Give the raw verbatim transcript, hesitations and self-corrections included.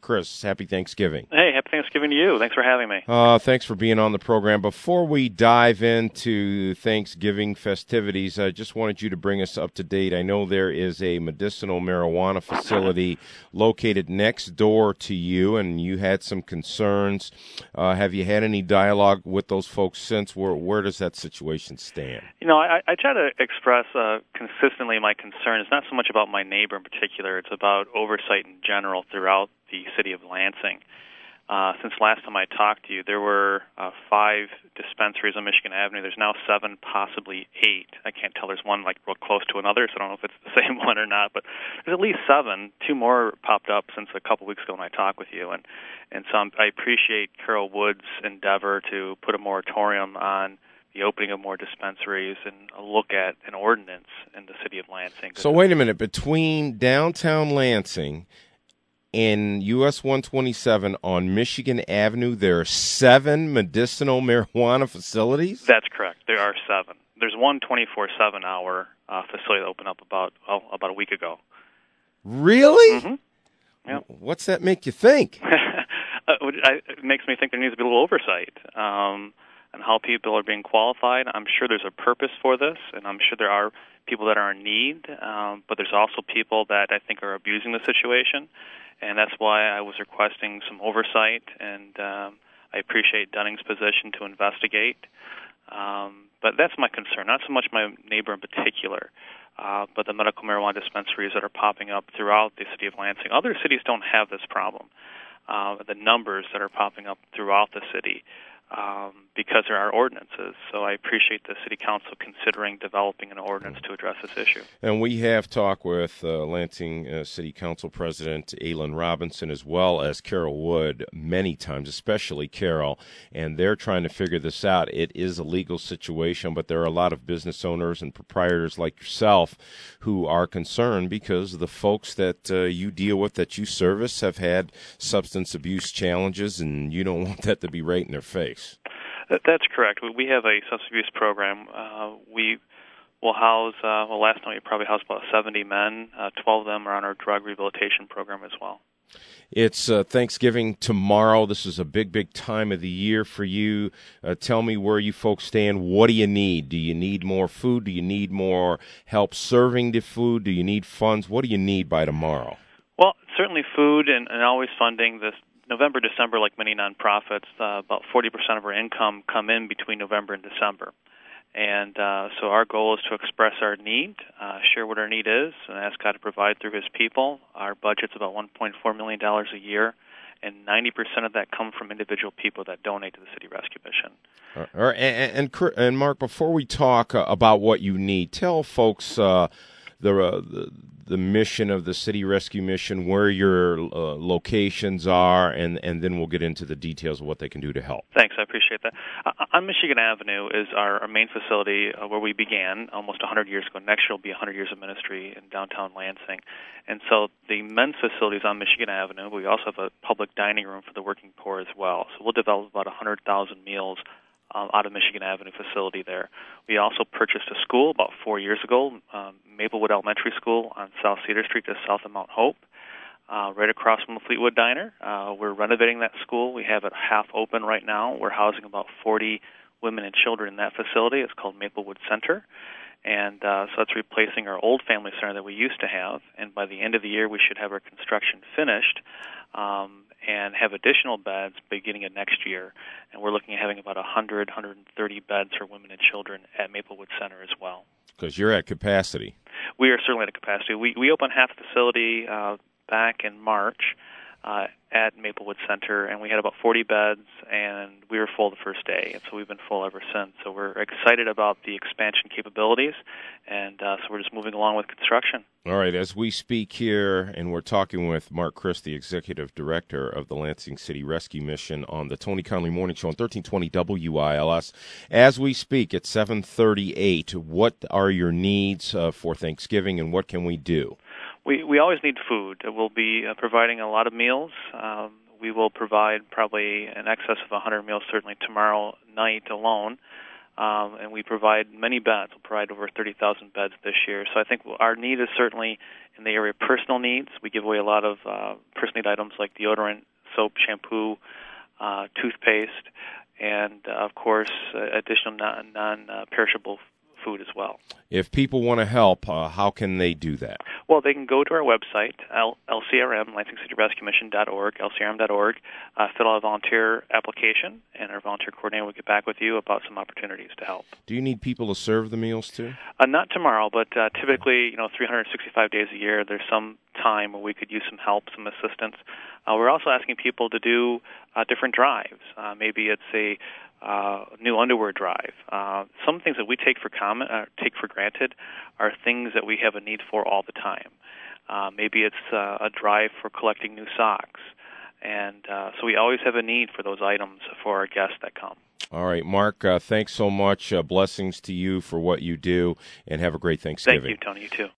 Chris, happy Thanksgiving. Hey, happy Thanksgiving to you. Thanks for having me. Uh, thanks for being on the program. Before we dive into Thanksgiving festivities, I just wanted you to bring us up to date. I know there is a medicinal marijuana facility located next door to you, and you had some concerns. Uh, have you had any dialogue with those folks since? Where, where does that situation stand? You know, I, I try to express uh, consistently my concern. It's not so much about my neighbor in particular. It's about oversight in general throughout the city of Lansing. Uh, since last time I talked to you, there were uh, five dispensaries on Michigan Avenue. There's now seven, possibly eight. I can't tell. There's one like real close to another, so I don't know if it's the same one or not. But there's at least seven. Two more popped up since a couple weeks ago when I talked with you, and and so I'm, I appreciate Carol Wood's endeavor to put a moratorium on the opening of more dispensaries and a look at an ordinance in the city of Lansing. So wait a minute. Between downtown Lansing in U S one twenty-seven on Michigan Avenue, there are seven medicinal marijuana facilities? That's correct. There are seven. There's one twenty-four seven hour uh, facility that opened up about oh, about a week ago. Really? Mm-hmm. Yep. What's that make you think? It makes me think there needs to be a little oversight um, on how people are being qualified. I'm sure there's a purpose for this, and I'm sure there are people that are in need, um, but there's also people that I think are abusing the situation. And that's why I was requesting some oversight, and um, I appreciate Dunning's position to investigate. Um, but that's my concern, not so much my neighbor in particular, uh, but the medical marijuana dispensaries that are popping up throughout the city of Lansing. Other cities don't have this problem, uh, the numbers that are popping up throughout the city. Um, because there are ordinances. So I appreciate the City Council considering developing an ordinance to address this issue. And we have talked with uh, Lansing uh, City Council President Aylin Robinson as well as Carol Wood many times, especially Carol, and they're trying to figure this out. It is a legal situation, but there are a lot of business owners and proprietors like yourself who are concerned because the folks that uh, you deal with, that you service, have had substance abuse challenges, and you don't want that to be right in their face. That's correct. We have a substance abuse program. Uh, we will house, uh, well, last night we probably housed about seventy men. Uh, twelve of them are on our drug rehabilitation program as well. It's uh, Thanksgiving tomorrow. This is a big, big time of the year for you. Uh, tell me where you folks stand. What do you need? Do you need more food? Do you need more help serving the food? Do you need funds? What do you need by tomorrow? Well, certainly food and, and always funding this. November, December, like many nonprofits, uh, about forty percent of our income come in between November and December. And uh, so our goal is to express our need, uh, share what our need is, and ask God to provide through His people. Our budget's about one point four million dollars a year, and ninety percent of that come from individual people that donate to the City Rescue Mission. All right, and, and, and Mark, before we talk uh, about what you need, tell folks uh, the, uh, the the mission of the City Rescue Mission, where your uh, locations are, and, and then we'll get into the details of what they can do to help. Thanks, I appreciate that. Uh, on Michigan Avenue is our, our main facility uh, where we began almost one hundred years ago. Next year will be one hundred years of ministry in downtown Lansing. And so the men's facility is on Michigan Avenue. We also have a public dining room for the working poor as well. So we'll develop about one hundred thousand meals Um, out of Michigan Avenue facility there. We also purchased a school about four years ago, um, Maplewood Elementary School on South Cedar Street, just south of Mount Hope, uh, right across from the Fleetwood Diner. Uh, we're renovating that school. We have it half open right now. We're housing about forty women and children in that facility. It's called Maplewood Center. And uh, so that's replacing our old family center that we used to have. And by the end of the year, we should have our construction finished um, and have additional beds beginning of next year. And we're looking at having about one hundred, one hundred thirty beds for women and children at Maplewood Center as well. Because you're at capacity. We are certainly at a capacity. We, we opened half the facility uh, back in March uh, at Maplewood Center, and we had about forty beds, and we were full the first day, and so we've been full ever since. So we're excited about the expansion capabilities, and uh, so we're just moving along with construction. All right, as we speak here, and we're talking with Mark Christ, the Executive Director of the Lansing City Rescue Mission, on the Tony Conley Morning Show on thirteen twenty W I L S. As we speak at seven thirty-eight, what are your needs uh, for Thanksgiving, and what can we do? We we always need food. We'll be uh, providing a lot of meals. Um, we will provide probably in excess of one hundred meals, certainly tomorrow night alone. Um, and we provide many beds. We'll provide over thirty thousand beds this year. So I think our need is certainly In the area of personal needs, we give away a lot of uh, personal need items like deodorant, soap, shampoo, uh, toothpaste, and, uh, of course, uh, additional non, non-perishable food as well. If people want to help, uh, how can they do that? Well, they can go to our website, L- LCRM, Lansing City Rescue Commission dot org, L C R M dot org, uh, fill out a volunteer application, and our volunteer coordinator will get back with you about some opportunities to help. Do you need people to serve the meals, too? Uh, not tomorrow, but uh, typically, you know, three hundred sixty-five days a year, there's some time where we could use some help, some assistance. Uh, we're also asking people to do uh, different drives. Uh, maybe it's a uh, new underwear drive. Uh, some things that we take for common, uh, take for granted are things that we have a need for all the time. Uh, maybe it's uh, a drive for collecting new socks. And uh, so we always have a need for those items for our guests that come. All right, Mark, uh, thanks so much. Uh, blessings to you for what you do, and have a great Thanksgiving. Thank you, Tony. You too.